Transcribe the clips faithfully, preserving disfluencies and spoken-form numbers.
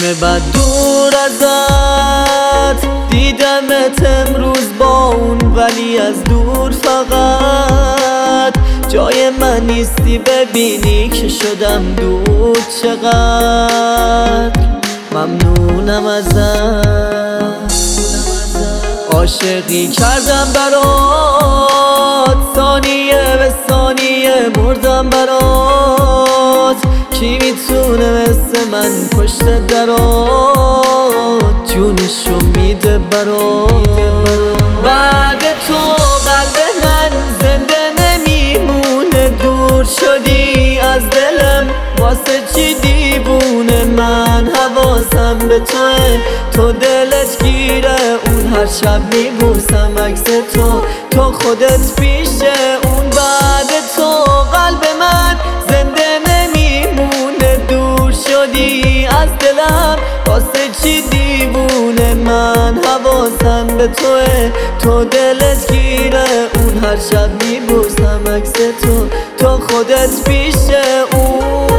همه بد دور ازت دیدمت امروز با اون، ولی از دور فقط جای من نیستی. ببینی که شدم دور، چقدر ممنونم ازت. عاشقی کردم برات، ثانیه به ثانیه مردم برات. کی میتونه مثل من پشت درات جونشو میده برات؟ بعد تو قلب من زنده نمیمونه، دور شدی از دلم واسه چی دیوونه من؟ حواسم به توه، تو دلت گیره اون، هر شب میبوسم عکس تو، تو خودت پیشه اون. بعد تو قلب من زنده نمیمونه، دور شدی از دلم واسه چی دیوونه من؟ حواسم به توه، تو دلت گیره اون، هر شب میبوسم عکس تو، تو خودت پیشه اون.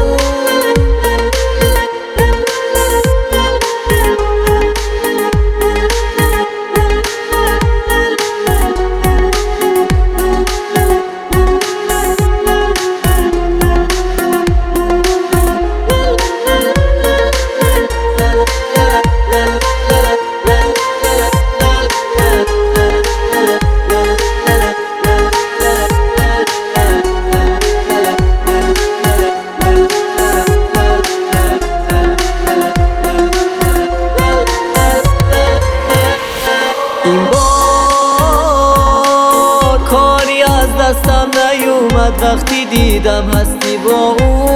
این بار کاری از دستم نیومد، وقتی دیدم هستی با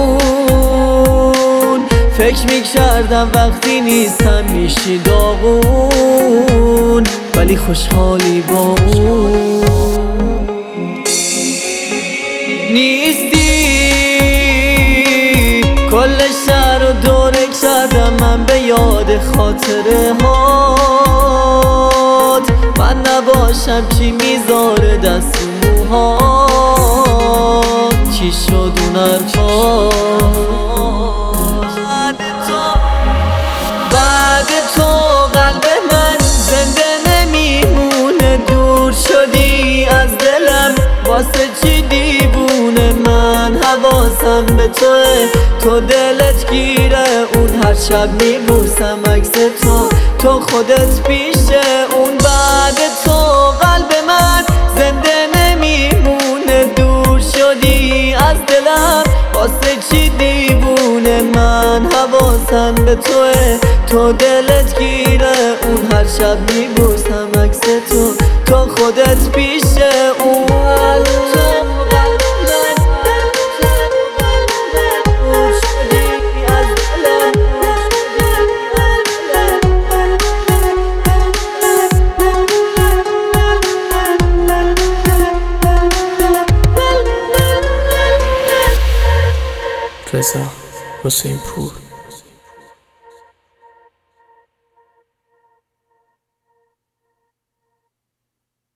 اون. فکر میکردم وقتی نیستم میشی داغون، ولی خوشحالی با اون نیستی. کل شهر رو دوره کردم من به یاد خاطره هات. من نباشم چی میذاره دست و موهات، چی شد اون حرفات؟ بعد تو قلب من زنده نمیمونه، دور شدی از دلم واسه چی دیوونه من؟ حواسم به توه، تو دلت گیره اون، هر شب میبوسم عکس تو، تو خودت پیشه اون. بعد تو قلب من زنده نمیمونه، دور شدی از دلم واسه چی دیوونه من؟ حواسم به توه، تو دلت گیره اون، هر شب میبوسم عکس تو، تو خودت پیشه اون. رضا حسین پور.